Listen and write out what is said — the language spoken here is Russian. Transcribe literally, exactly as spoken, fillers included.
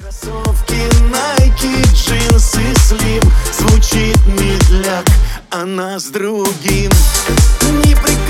Кроссовки Nike, джинсы Slim. Звучит медляк, она с другим. Не прикольно.